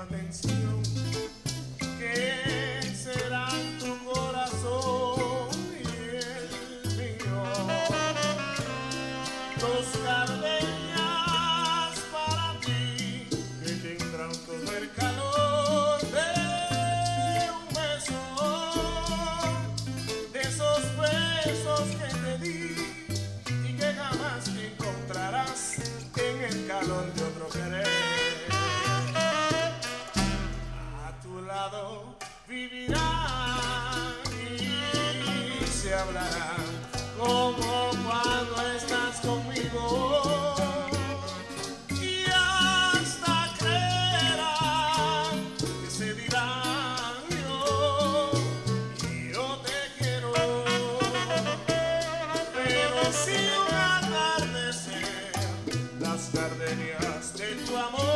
atención. ¿Qué será tu corazón y el mío? Dos gardenias para ti que tendrán todo el calor de un beso, de esos besos que te di y que jamás encontrarás en el calor de otro querer. A tu lado vivirán y se hablarán como cuando estás conmigo, y hasta creerán que se dirán yo te quiero. Pero si un atardecer las gardenias de tu amor